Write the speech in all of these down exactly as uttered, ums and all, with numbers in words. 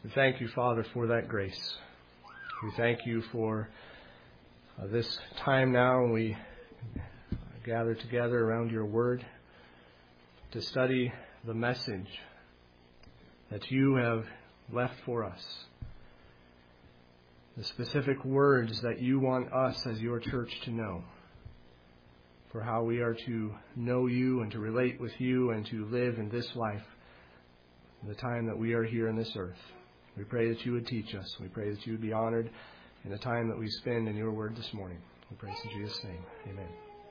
We thank you, Father, for that grace. We thank you for uh, this time now when we gather together around your word to study the message that you have left for us. The specific words that you want us as your church to know for how we are to know you and to relate with you and to live in this life, the time that we are here on this earth. We pray that you would teach us. We pray that you would be honored in the time that we spend in your word this morning. We pray in Jesus' name. Amen.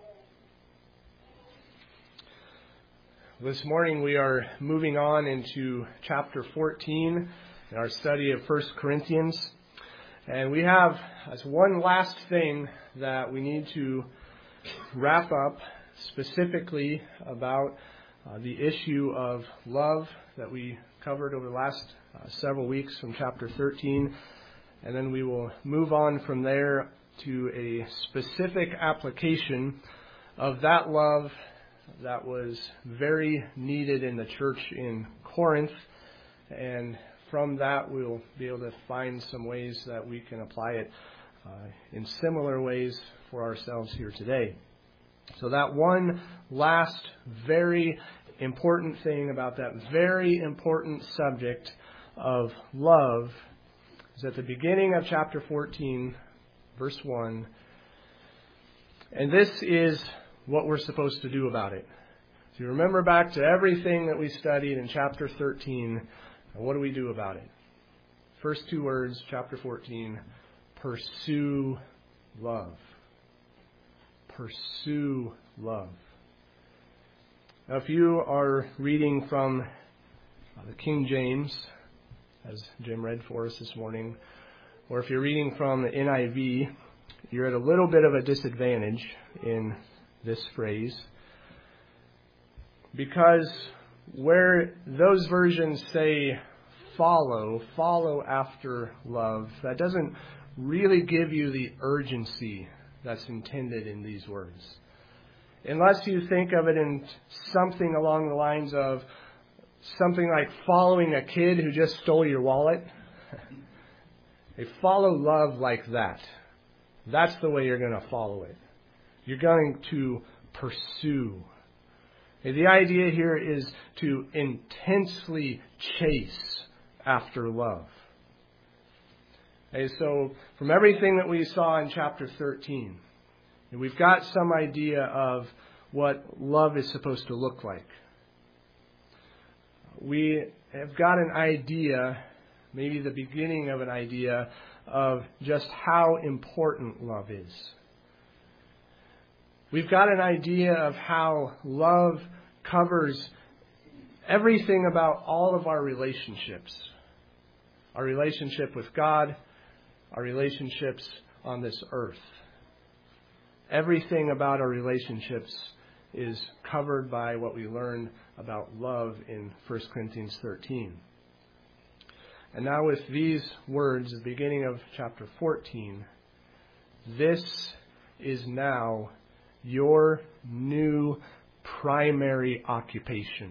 This morning we are moving on into chapter fourteen in our study of First Corinthians. And we have as one last thing that we need to wrap up specifically about uh, the issue of love that we covered over the last uh, several weeks from chapter thirteen. And then we will move on from there to a specific application of that love that was very needed in the church in Corinth. And from that, we'll be able to find some ways that we can apply it uh, in similar ways for ourselves here today. So that one last very important thing about that very important subject of love is at the beginning of chapter fourteen, verse one. And this is what we're supposed to do about it. So you remember back to everything that we studied in chapter thirteen. And what do we do about it? First two words, chapter fourteen, pursue love. Pursue love. Now, if you are reading from the King James, as Jim read for us this morning, or if you're reading from the N I V, you're at a little bit of a disadvantage in this phrase, because where those versions say follow, follow after love, that doesn't really give you the urgency that's intended in these words. Unless you think of it in something along the lines of something like following a kid who just stole your wallet. They follow love like that. That's the way you're going to follow it. You're going to pursue. The idea here is to intensely chase after love. Okay, so from everything that we saw in chapter thirteen, we've got some idea of what love is supposed to look like. We have got an idea, maybe the beginning of an idea, of just how important love is. We've got an idea of how love covers everything about all of our relationships. Our relationship with God, our relationships on this earth. Everything about our relationships is covered by what we learn about love in First Corinthians thirteen. And now with these words, the beginning of chapter fourteen, this is now your new primary occupation.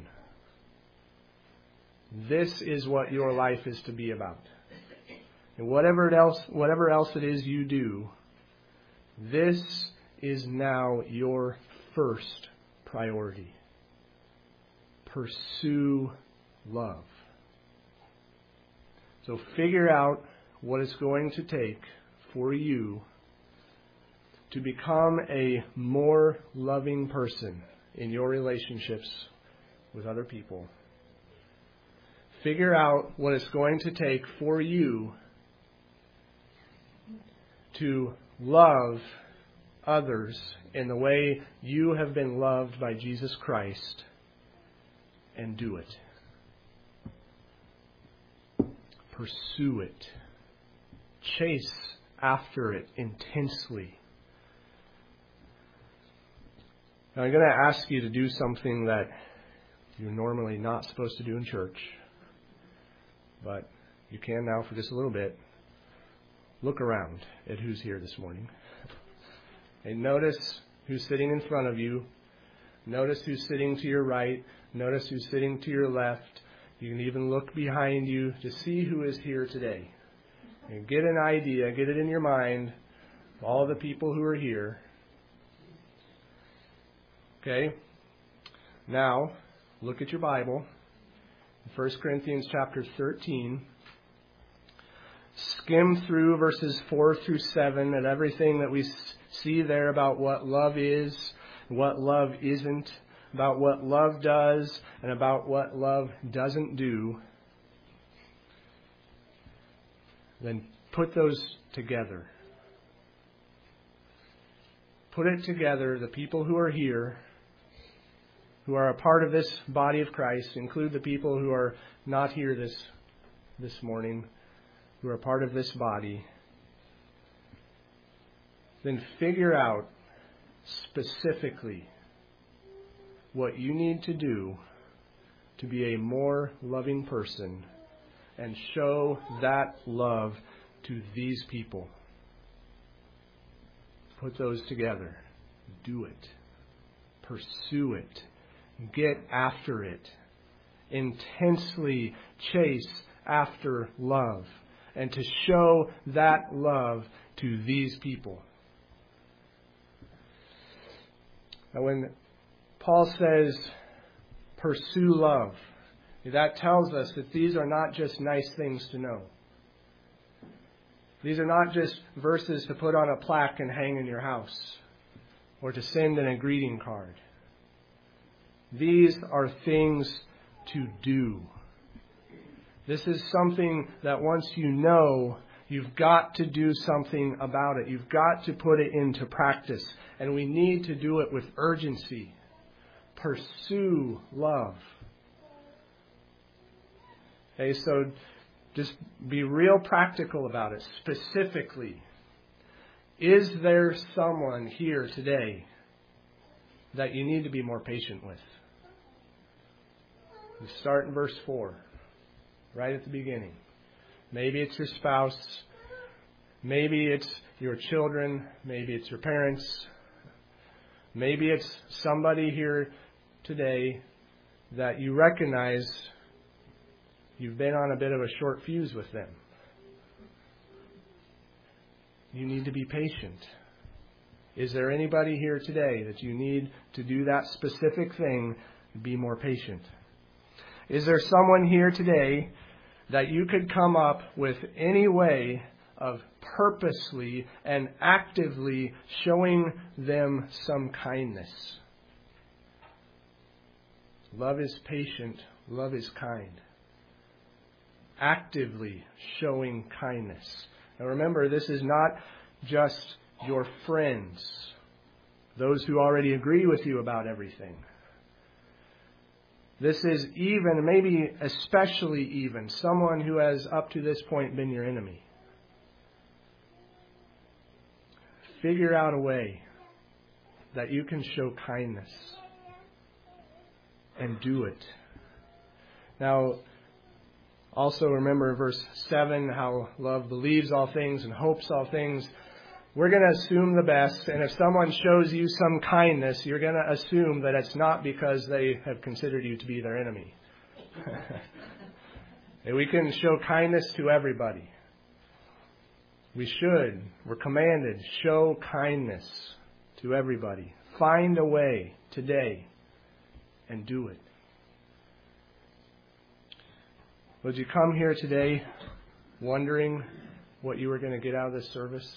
This is what your life is to be about. And whatever else, whatever else it is you do, this is now your first priority. Pursue love. So figure out what it's going to take for you to become a more loving person in your relationships with other people. Figure out what it's going to take for you to love others in the way you have been loved by Jesus Christ, and do it. Pursue it. Chase after it intensely. Now, I'm going to ask you to do something that you're normally not supposed to do in church, but you can now for just a little bit. Look around at who's here this morning. And notice who's sitting in front of you. Notice who's sitting to your right. Notice who's sitting to your left. You can even look behind you to see who is here today. And get an idea, get it in your mind, of all the people who are here. Okay? Now, look at your Bible. First Corinthians chapter thirteen. Skim through verses four through seven and everything that we see there about what love is, what love isn't, about what love does, and about what love doesn't do. Then put those together. Put it together, the people who are here, who are a part of this body of Christ, include the people who are not here this, this morning, who are part of this body. Then figure out specifically what you need to do to be a more loving person and show that love to these people. Put those together. Do it. Pursue it. Get after it. Intensely chase after love. And to show that love to these people. Now when Paul says, pursue love, that tells us that these are not just nice things to know. These are not just verses to put on a plaque and hang in your house or to send in a greeting card. These are things to do. This is something that once you know, you've got to do something about it. You've got to put it into practice. And we need to do it with urgency. Pursue love. Okay, so just be real practical about it. Specifically, is there someone here today that you need to be more patient with? We start in verse four, right at the beginning. Maybe it's your spouse. Maybe it's your children. Maybe it's your parents. Maybe it's somebody here today that you recognize you've been on a bit of a short fuse with them. You need to be patient. Is there anybody here today that you need to do that specific thing, be more patient? Is there someone here today that you could come up with any way of purposely and actively showing them some kindness? Love is patient. Love is kind. Actively showing kindness. Now remember, this is not just your friends, those who already agree with you about everything. This is even, maybe especially even, someone who has up to this point been your enemy. Figure out a way that you can show kindness and do it. Now, also remember verse seven, how love believes all things and hopes all things. We're going to assume the best, and if someone shows you some kindness, you're going to assume that it's not because they have considered you to be their enemy. And we can show kindness to everybody. We should. We're commanded. Show kindness to everybody. Find a way today and do it. Would you come here today wondering what you were going to get out of this service?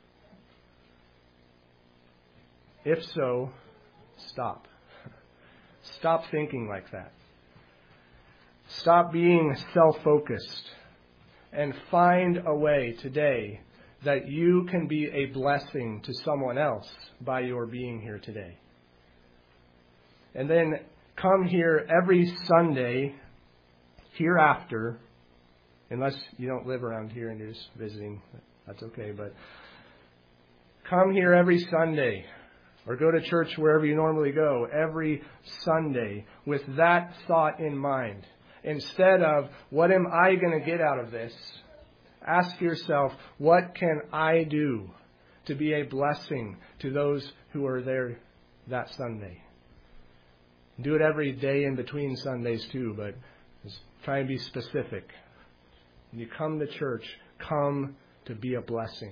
If so, stop. Stop thinking like that. Stop being self-focused and find a way today that you can be a blessing to someone else by your being here today. And then come here every Sunday hereafter, unless you don't live around here and you're just visiting, that's okay, but come here every Sunday or go to church wherever you normally go every Sunday with that thought in mind. Instead of, what am I going to get out of this? Ask yourself, what can I do to be a blessing to those who are there that Sunday? Do it every day in between Sundays too, but try and be specific. When you come to church, come to be a blessing.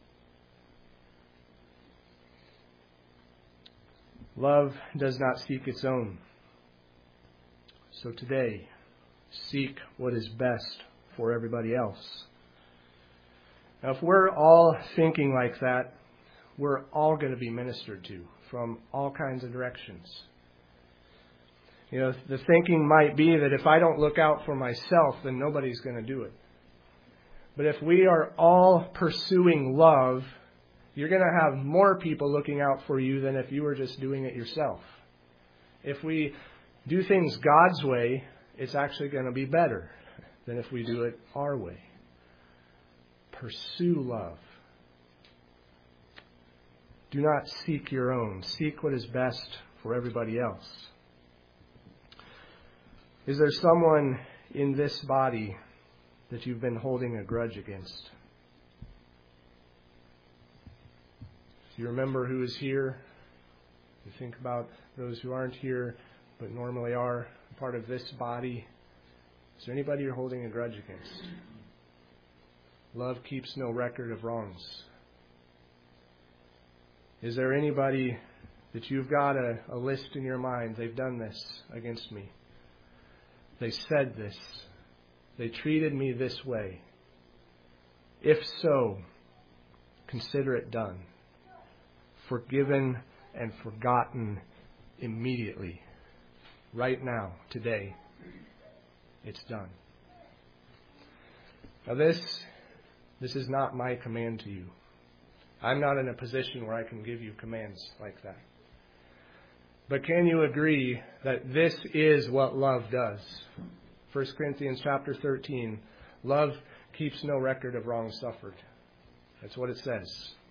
Love does not seek its own. So today, seek what is best for everybody else. Now, if we're all thinking like that, we're all going to be ministered to from all kinds of directions. You know, the thinking might be that if I don't look out for myself, then nobody's going to do it. But if we are all pursuing love, you're going to have more people looking out for you than if you were just doing it yourself. If we do things God's way, it's actually going to be better than if we do it our way. Pursue love. Do not seek your own. Seek what is best for everybody else. Is there someone in this body that you've been holding a grudge against? Do you remember who is here? You think about those who aren't here, but normally are part of this body. Is there anybody you're holding a grudge against? Love keeps no record of wrongs. Is there anybody that you've got a, a list in your mind? They've done this against me. They said this. They treated me this way. If so, consider it done. Forgiven and forgotten immediately. Right now, today, it's done. Now this, this is not my command to you. I'm not in a position where I can give you commands like that. But can you agree that this is what love does? First Corinthians chapter thirteen, love keeps no record of wrong suffered. That's what it says.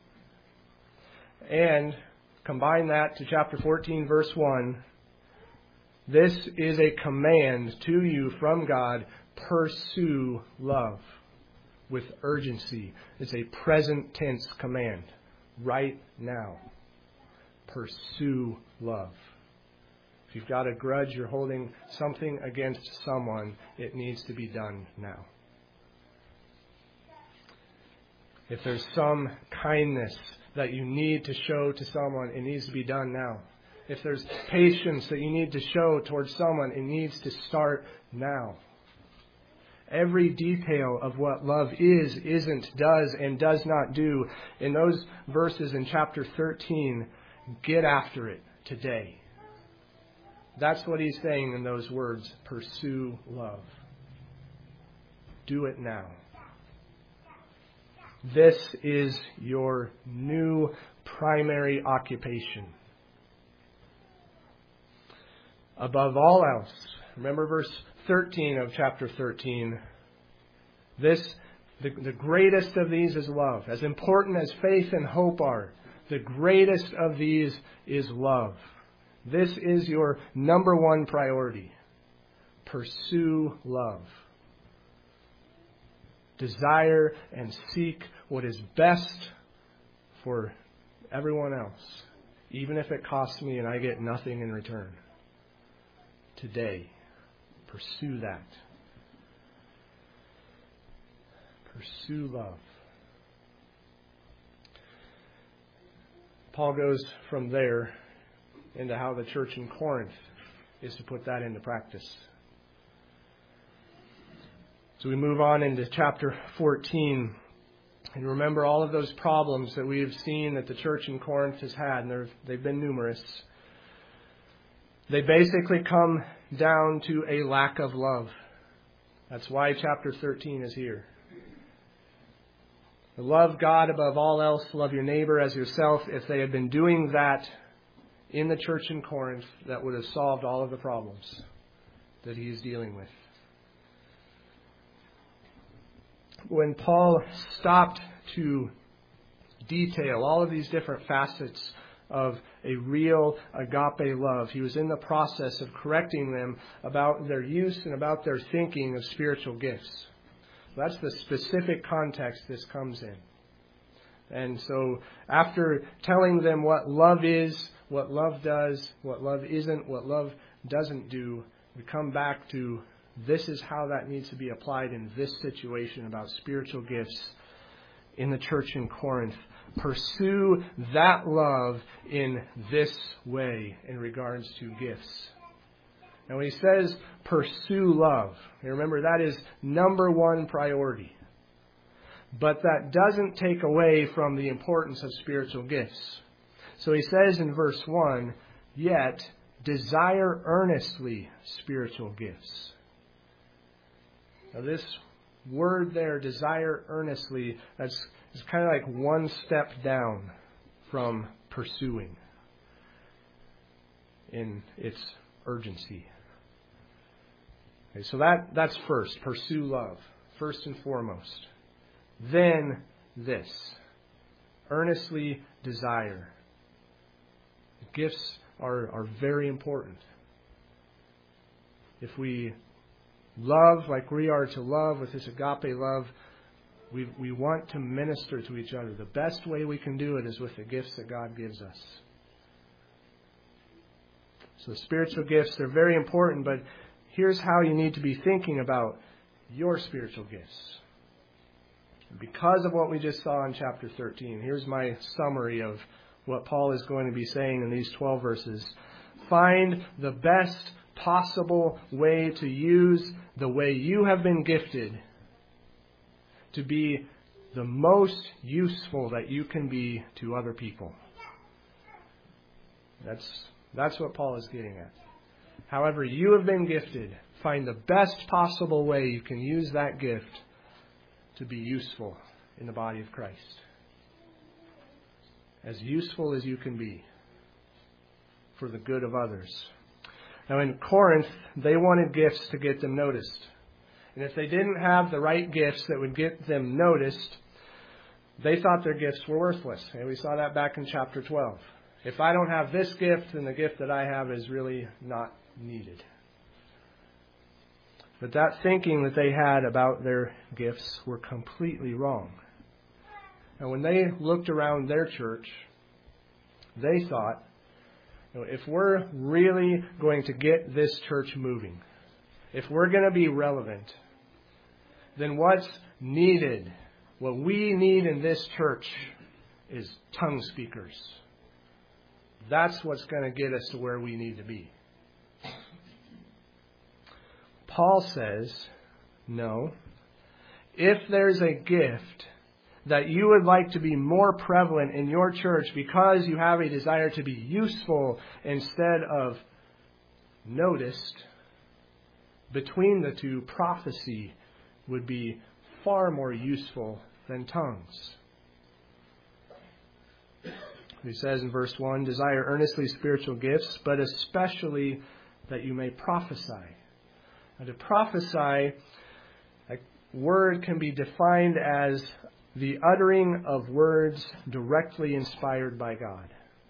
And combine that to chapter fourteen, verse one. This is a command to you from God. Pursue love with urgency. It's a present tense command. Right now. Pursue love. If you've got a grudge, you're holding something against someone, it needs to be done now. If there's some kindness that you need to show to someone, it needs to be done now. If there's patience that you need to show towards someone, it needs to start now. Every detail of what love is, isn't, does, and does not do in those verses in chapter thirteen, get after it today. That's what he's saying in those words. Pursue love. Do it now. This is your new primary occupation. Above all else, remember verse thirteen of chapter thirteen. This, the, the greatest of these is love. As important as faith and hope are, the greatest of these is love. This is your number one priority. Pursue love. Desire and seek what is best for everyone else, even if it costs me and I get nothing in return. Today, pursue that. Pursue love. Paul goes from there into how the church in Corinth is to put that into practice. So we move on into chapter fourteen. And remember all of those problems that we have seen that the church in Corinth has had, and they've been numerous. They basically come down to a lack of love. That's why chapter thirteen is here. Love God above all else, love your neighbor as yourself. If they had been doing that in the church in Corinth, that would have solved all of the problems that he is dealing with. When Paul stopped to detail all of these different facets of a real agape love, he was in the process of correcting them about their use and about their thinking of spiritual gifts. That's the specific context this comes in. And so after telling them what love is, what love does, what love isn't, what love doesn't do, we come back to this is how that needs to be applied in this situation about spiritual gifts in the church in Corinth. Pursue that love in this way in regards to gifts. And when he says pursue love, remember that is number one priority. But that doesn't take away from the importance of spiritual gifts. So he says in verse one, yet desire earnestly spiritual gifts. Now this word there, desire earnestly, that's it's kind of like one step down from pursuing in its urgency. Okay, so that, that's first, pursue love, first and foremost. Then this, earnestly desire. Gifts are, are very important. If we love like we are to love with this agape love, we, we want to minister to each other. The best way we can do it is with the gifts that God gives us. So spiritual gifts, they're very important, but here's how you need to be thinking about your spiritual gifts. Because of what we just saw in chapter thirteen, here's my summary of what Paul is going to be saying in these twelve verses. Find the best possible way to use the way you have been gifted to be the most useful that you can be to other people. That's, that's what Paul is getting at. However you have been gifted, find the best possible way you can use that gift to be useful in the body of Christ. As useful as you can be for the good of others. Now in Corinth, they wanted gifts to get them noticed. And if they didn't have the right gifts that would get them noticed, they thought their gifts were worthless. And we saw that back in chapter twelve. If I don't have this gift, then the gift that I have is really not needed. But that thinking that they had about their gifts were completely wrong. And when they looked around their church, they thought, you know, if we're really going to get this church moving, if we're going to be relevant, then what's needed, what we need in this church is tongue speakers. That's what's going to get us to where we need to be. Paul says, no. If there's a gift that you would like to be more prevalent in your church because you have a desire to be useful instead of noticed, between the two, prophecy would be far more useful than tongues. He says in verse one, desire earnestly spiritual gifts, but especially that you may prophesy. Now, to prophesy, a word can be defined as the uttering of words directly inspired by God.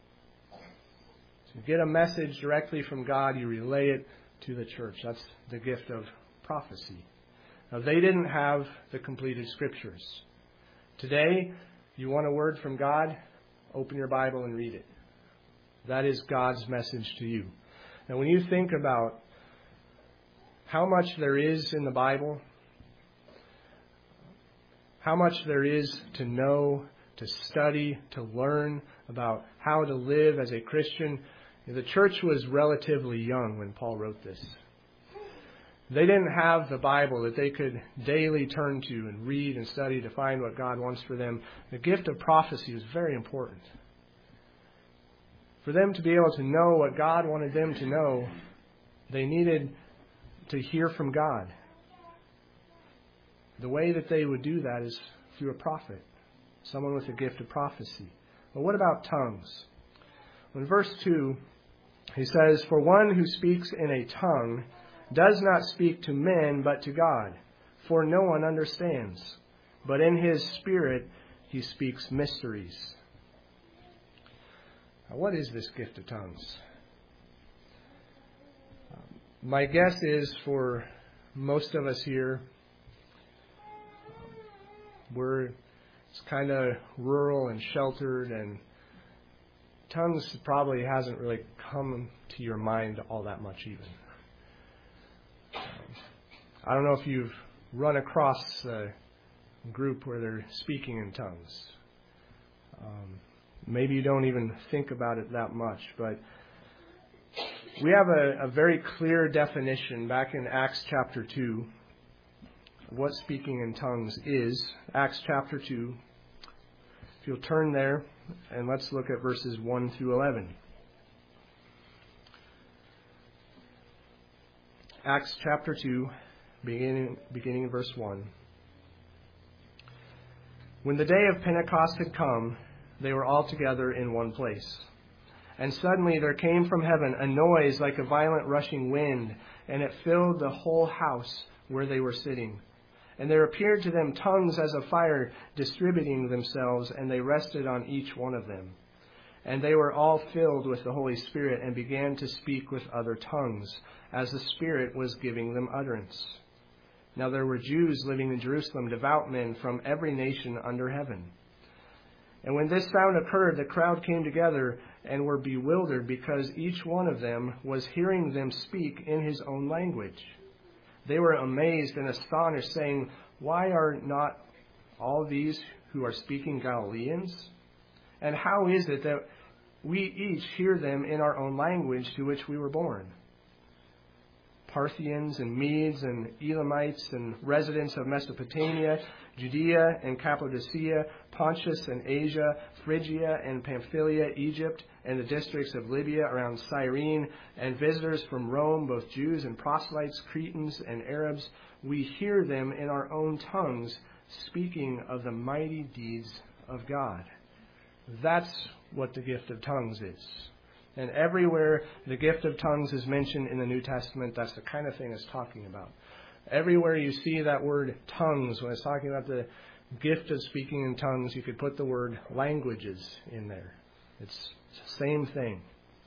So you get a message directly from God, you relay it to the church. That's the gift of prophecy. Now, they didn't have the completed scriptures. Today, you want a word from God? Open your Bible and read it. That is God's message to you. Now, when you think about how much there is in the Bible, how much there is to know, to study, to learn about how to live as a Christian, the church was relatively young when Paul wrote this. They didn't have the Bible that they could daily turn to and read and study to find what God wants for them. The gift of prophecy was very important. For them to be able to know what God wanted them to know, they needed to hear from God. The way that they would do that is through a prophet, someone with a gift of prophecy. But what about tongues? In verse two, he says, for one who speaks in a tongue does not speak to men but to God, for no one understands. But in his spirit he speaks mysteries. Now, what is this gift of tongues? My guess is for most of us here, we're it's kind of rural and sheltered, and tongues probably hasn't really come to your mind all that much even. I don't know if you've run across a group where they're speaking in tongues. Um, maybe you don't even think about it that much, but we have a, a very clear definition back in Acts chapter two of what speaking in tongues is. Acts chapter two. If you'll turn there, and let's look at verses one through eleven. Acts chapter two, beginning, beginning in verse one. When the day of Pentecost had come, they were all together in one place. And suddenly there came from heaven a noise like a violent rushing wind, and it filled the whole house where they were sitting. And there appeared to them tongues as of fire distributing themselves, and they rested on each one of them. And they were all filled with the Holy Spirit and began to speak with other tongues, as the Spirit was giving them utterance. Now there were Jews living in Jerusalem, devout men from every nation under heaven. And when this sound occurred, the crowd came together and were bewildered, because each one of them was hearing them speak in his own language. They were amazed and astonished, saying, "Why are not all these who are speaking Galileans? And how is it that we each hear them in our own language to which we were born?" Parthians and Medes and Elamites and residents of Mesopotamia, Judea and Cappadocia, Pontus and Asia, Phrygia and Pamphylia, Egypt, and the districts of Libya around Cyrene, and visitors from Rome, both Jews and proselytes, Cretans and Arabs, we hear them in our own tongues speaking of the mighty deeds of God. That's what the gift of tongues is. And everywhere the gift of tongues is mentioned in the New Testament, that's the kind of thing it's talking about. Everywhere you see that word tongues, when it's talking about the gift of speaking in tongues, you could put the word languages in there. It's the same thing.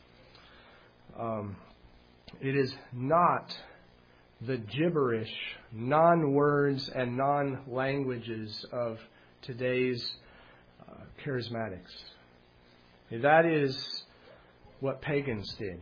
Um, it is not the gibberish, non-words and non-languages of today's uh, charismatics. That is what pagans did.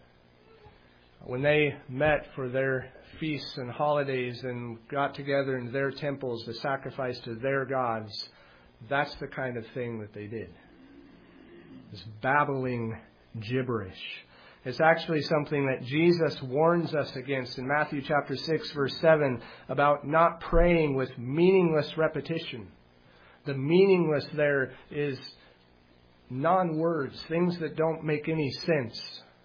When they met for their feasts and holidays and got together in their temples to sacrifice to their gods, that's the kind of thing that they did. This babbling gibberish. It's actually something that Jesus warns us against in Matthew chapter six, verse seven, about not praying with meaningless repetition. The meaningless there is non-words, things that don't make any sense.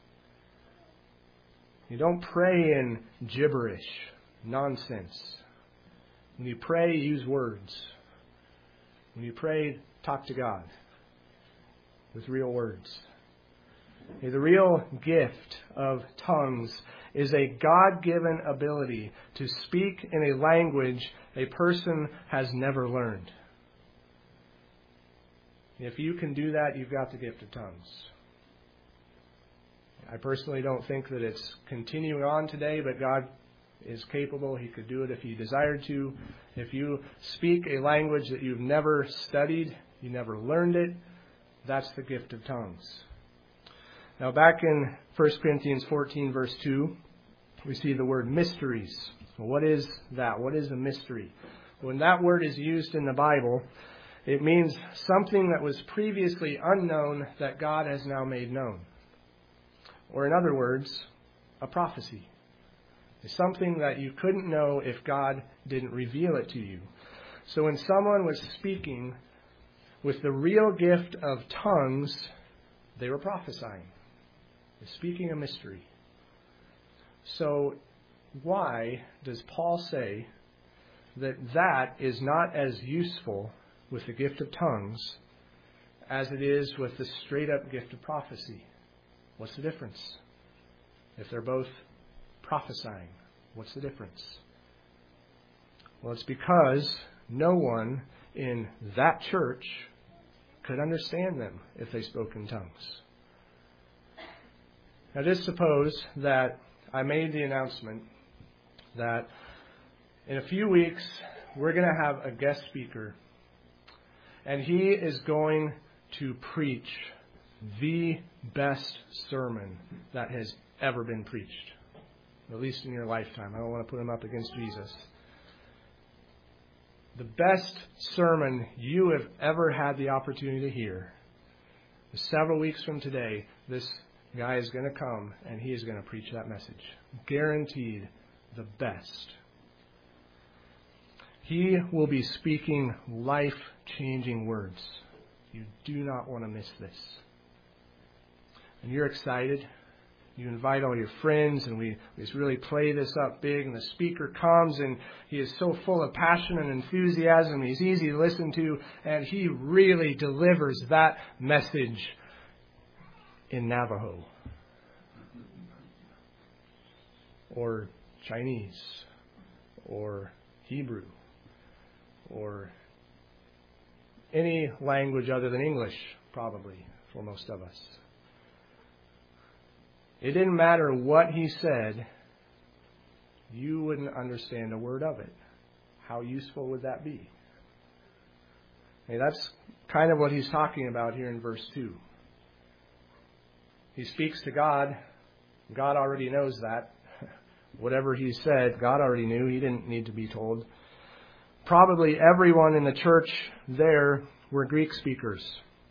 You don't pray in gibberish, nonsense. When you pray, use words. When you pray, talk to God with real words. Okay, the real gift of tongues is a God-given ability to speak in a language a person has never learned. If you can do that, you've got the gift of tongues. I personally don't think that it's continuing on today, but God is capable. He could do it if He desired to. If you speak a language that you've never studied, you never learned it, that's the gift of tongues. Now back in First Corinthians fourteen, verse two, we see the word mysteries. What is that? What is a mystery? When that word is used in the Bible, it means something that was previously unknown that God has now made known. Or in other words, a prophecy. It's something that you couldn't know if God didn't reveal it to you. So when someone was speaking with the real gift of tongues, they were prophesying. They're speaking a mystery. So why does Paul say that that is not as useful with the gift of tongues as it is with the straight-up gift of prophecy? What's the difference? If they're both prophesying, what's the difference? Well, it's because no one in that church could understand them if they spoke in tongues. Now just suppose that I made the announcement that in a few weeks we're going to have a guest speaker, and he is going to preach the best sermon that has ever been preached. at least in your lifetime. I don't want to put them up against Jesus. The best sermon you have ever had the opportunity to hear is several weeks from today. This guy is going to come and he is going to preach that message. Guaranteed the best. He will be speaking life-changing words. You do not want to miss this. And you're excited. You invite all your friends, and we, we just really play this up big. And the speaker comes, and he is so full of passion and enthusiasm. He's easy to listen to, and he really delivers that message in Navajo or Chinese or Hebrew or any language other than English, probably, for most of us. It didn't matter what he said, you wouldn't understand a word of it. How useful would that be? Hey, that's kind of what he's talking about here in verse two. He speaks to God. God already knows that. Whatever he said, God already knew. He didn't need to be told. Probably everyone in the church there were Greek speakers.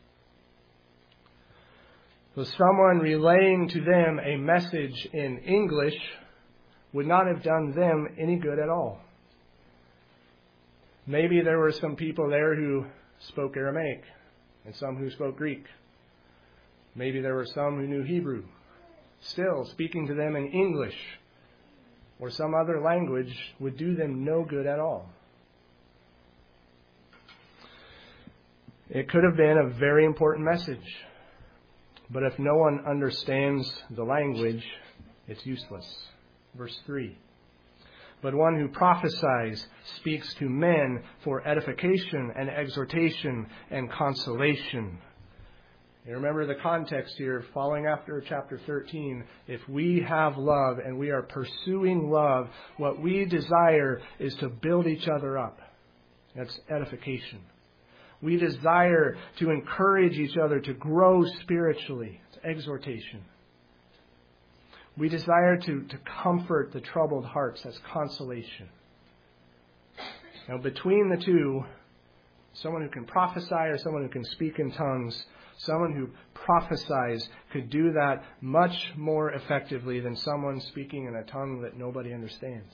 So someone relaying to them a message in English would not have done them any good at all. Maybe there were some people there who spoke Aramaic and some who spoke Greek. Maybe there were some who knew Hebrew. Still, speaking to them in English or some other language would do them no good at all. It could have been a very important message. But if no one understands the language, it's useless. Verse three. But one who prophesies speaks to men for edification and exhortation and consolation. You remember the context here, following after chapter thirteen. If we have love and we are pursuing love, what we desire is to build each other up. That's edification. We desire to encourage each other to grow spiritually. It's exhortation. We desire to, to comfort the troubled hearts. That's consolation. Now, between the two, someone who can prophesy or someone who can speak in tongues, someone who prophesies could do that much more effectively than someone speaking in a tongue that nobody understands.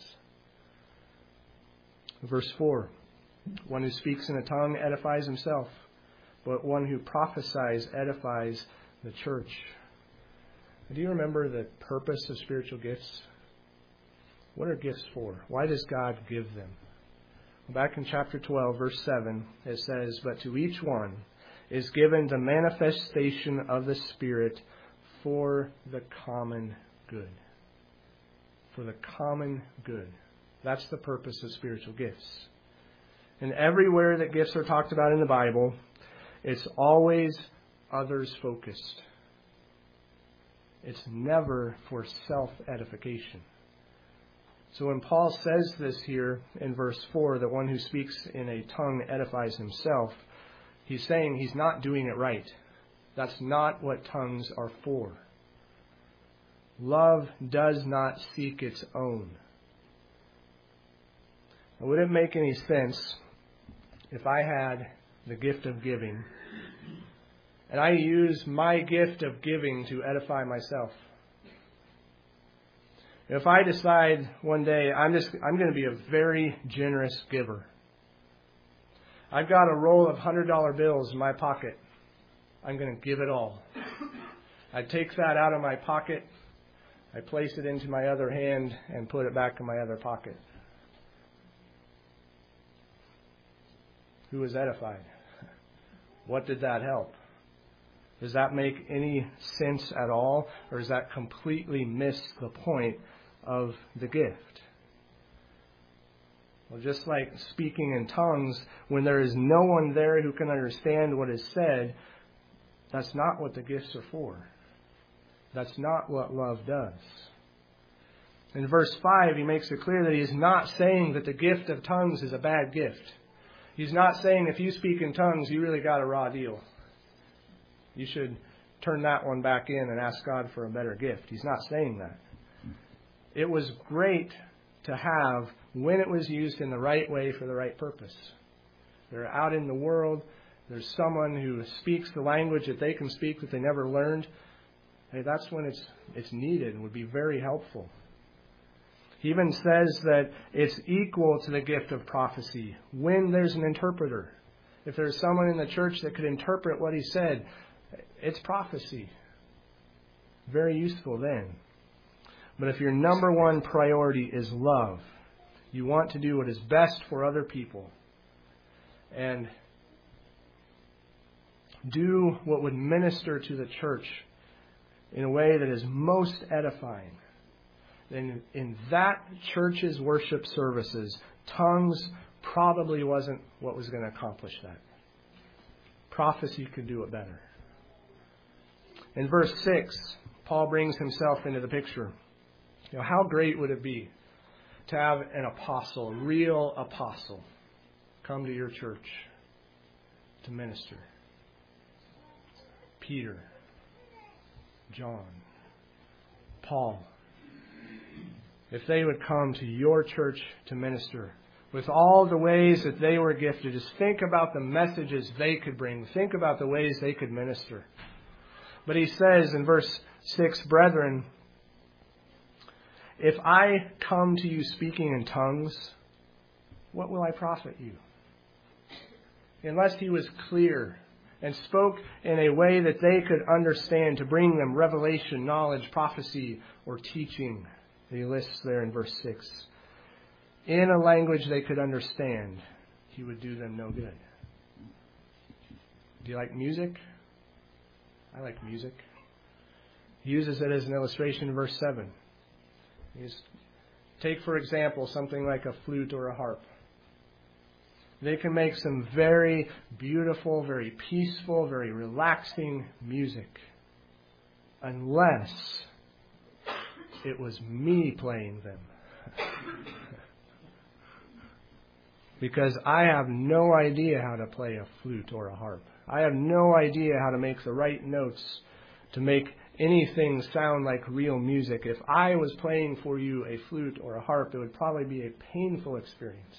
Verse four. One who speaks in a tongue edifies himself, but one who prophesies edifies the church. Do you remember the purpose of spiritual gifts? What are gifts for? Why does God give them? Back in chapter twelve, verse seven, it says, "But to each one is given the manifestation of the Spirit for the common good." For the common good. That's the purpose of spiritual gifts. And everywhere that gifts are talked about in the Bible, it's always others-focused. It's never for self-edification. So when Paul says this here in verse four, that one who speaks in a tongue edifies himself, he's saying he's not doing it right. That's not what tongues are for. Love does not seek its own. It wouldn't make any sense if I had the gift of giving and I use my gift of giving to edify myself. If I decide one day I'm just I'm going to be a very generous giver. I've got a roll of one hundred dollar bills in my pocket. I'm going to give it all. I take that out of my pocket, I place it into my other hand and put it back in my other pocket. Who is edified? What did that help? Does that make any sense at all? Or does that completely miss the point of the gift? Well, just like speaking in tongues, when there is no one there who can understand what is said, that's not what the gifts are for. That's not what love does. In verse five, he makes it clear that he is not saying that the gift of tongues is a bad gift. He's not saying if you speak in tongues, you really got a raw deal. You should turn that one back in and ask God for a better gift. He's not saying that. it was great to have when it was used in the right way for the right purpose. They're out in the world. There's someone who speaks the language that they can speak that they never learned. Hey, that's when it's it's needed and would be very helpful. He even says that it's equal to the gift of prophecy when there's an interpreter. If there's someone in the church that could interpret what he said, it's prophecy. Very useful then. But if your number one priority is love, you want to do what is best for other people, and do what would minister to the church in a way that is most edifying, then in that church's worship services, tongues probably wasn't what was going to accomplish that. Prophecy could do it better. In verse six, Paul brings himself into the picture. You know, how great would it be to have an apostle, a real apostle, come to your church to minister? Peter, John, Paul. If they would come to your church to minister with all the ways that they were gifted, just think about the messages they could bring. Think about the ways they could minister. But he says in verse six, brethren, if I come to you speaking in tongues, what will I profit you? Unless he was clear and spoke in a way that they could understand to bring them revelation, knowledge, prophecy, or teaching. He lists there in verse six. In a language they could understand, he would do them no good. Do you like music? I like music. He uses it as an illustration in verse seven. He's, take, for example, something like a flute or a harp. They can make some very beautiful, very peaceful, very relaxing music. Unless it was me playing them. Because I have no idea how to play a flute or a harp. I have no idea how to make the right notes to make anything sound like real music. If I was playing for you a flute or a harp, it would probably be a painful experience.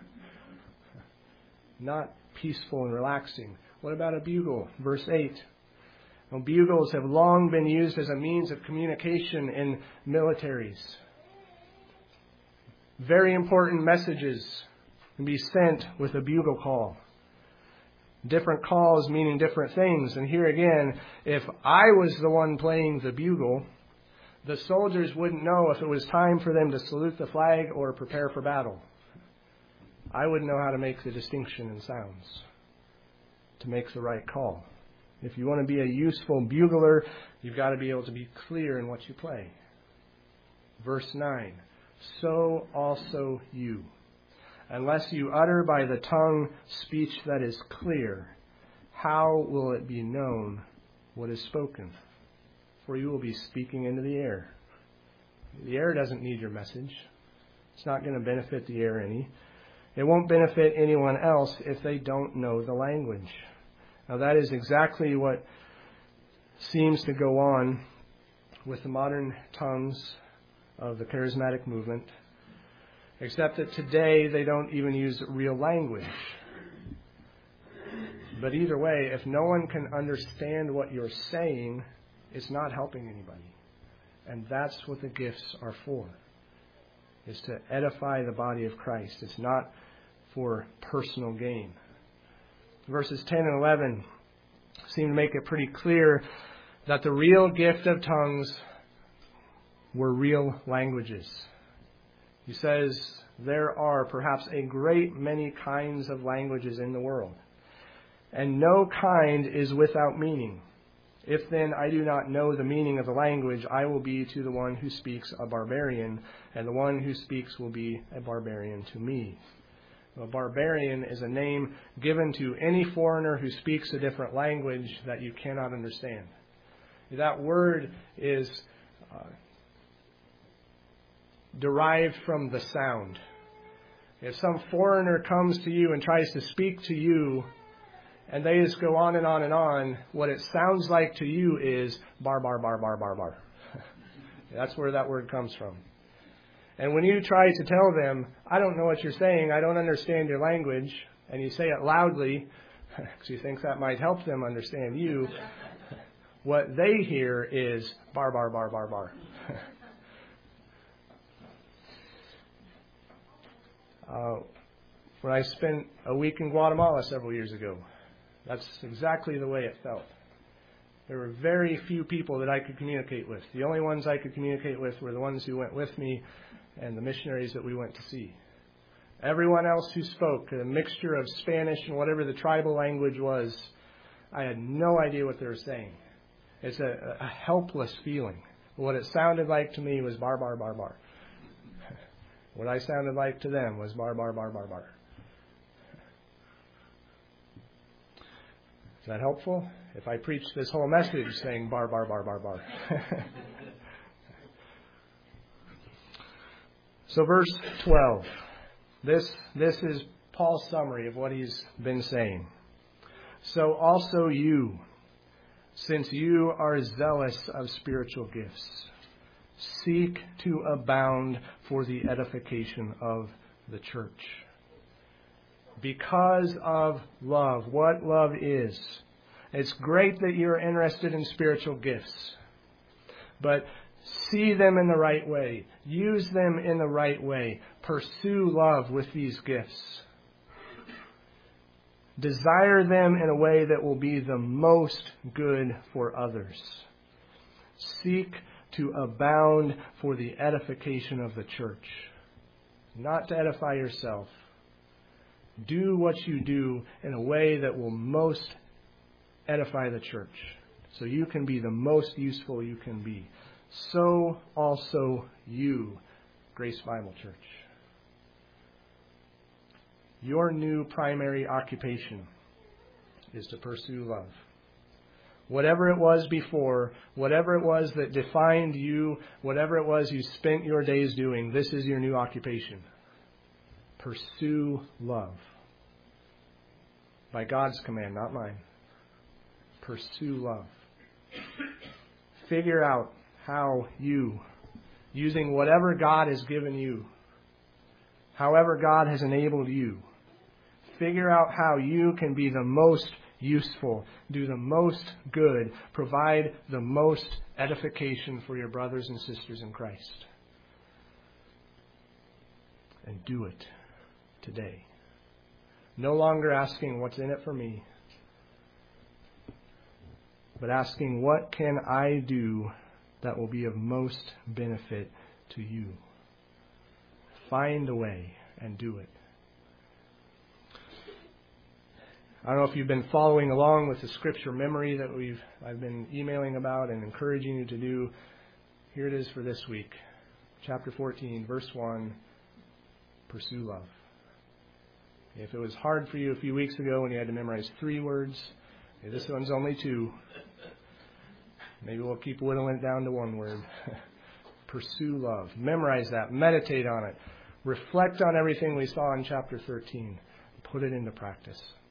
Not peaceful and relaxing. What about a bugle? Verse eight. Well, bugles have long been used as a means of communication in militaries. Very important messages can be sent with a bugle call. Different calls meaning different things. And here again, if I was the one playing the bugle, the soldiers wouldn't know if it was time for them to salute the flag or prepare for battle. I wouldn't know how to make the distinction in sounds to make the right call. If you want to be a useful bugler, you've got to be able to be clear in what you play. Verse nine. So also you. Unless you utter by the tongue speech that is clear, how will it be known what is spoken? For you will be speaking into the air. The air doesn't need your message. It's not going to benefit the air any. It won't benefit anyone else if they don't know the language. Now that is exactly what seems to go on with the modern tongues of the charismatic movement, except that today they don't even use real language. But either way, if no one can understand what you're saying, it's not helping anybody. And that's what the gifts are for, is to edify the body of Christ. It's not for personal gain. Verses ten and eleven seem to make it pretty clear that the real gift of tongues were real languages. He says there are perhaps a great many kinds of languages in the world, and no kind is without meaning. If then I do not know the meaning of the language, I will be to the one who speaks a barbarian, and the one who speaks will be a barbarian to me. A barbarian is a name given to any foreigner who speaks a different language that you cannot understand. That word is uh, derived from the sound. If some foreigner comes to you and tries to speak to you, and they just go on and on and on, what it sounds like to you is bar, bar, bar, bar, bar, bar. That's where that word comes from. And when you try to tell them, I don't know what you're saying, I don't understand your language, and you say it loudly, because you think that might help them understand you, what they hear is bar, bar, bar, bar, bar. uh, when I spent a week in Guatemala several years ago, that's exactly the way it felt. There were very few people that I could communicate with. The only ones I could communicate with were the ones who went with me and the missionaries that we went to see. Everyone else who spoke, a mixture of Spanish and whatever the tribal language was, I had no idea what they were saying. It's a, a helpless feeling. What it sounded like to me was bar, bar, bar, bar. What I sounded like to them was bar, bar, bar, bar, bar. Is that helpful? If I preach this whole message saying bar, bar, bar, bar, bar. So verse twelve. This, this is Paul's summary of what he's been saying. So also you, since you are zealous of spiritual gifts, seek to abound for the edification of the church. Because of love. What love is. It's great that you're interested in spiritual gifts. But see them in the right way. Use them in the right way. Pursue love with these gifts. Desire them in a way that will be the most good for others. Seek to abound for the edification of the church. Not to edify yourself. Do what you do in a way that will most edify the church. So you can be the most useful you can be. So also you, Grace Bible Church. Your new primary occupation is to pursue love. Whatever it was before, whatever it was that defined you, whatever it was you spent your days doing, this is your new occupation. Pursue love. By God's command, not mine. Pursue love. Figure out how you, using whatever God has given you, however God has enabled you, figure out how you can be the most useful, do the most good, provide the most edification for your brothers and sisters in Christ. And do it today. No longer asking what's in it for me, but asking what can I do that will be of most benefit to you. Find a way and do it. I don't know if you've been following along with the scripture memory that we've I've been emailing about and encouraging you to do. Here it is for this week. Chapter fourteen, verse one, pursue love. If it was hard for you a few weeks ago when you had to memorize three words, this one's only two. Maybe we'll keep whittling it down to one word. Pursue love. Memorize that. Meditate on it. Reflect on everything we saw in chapter thirteen. Put it into practice.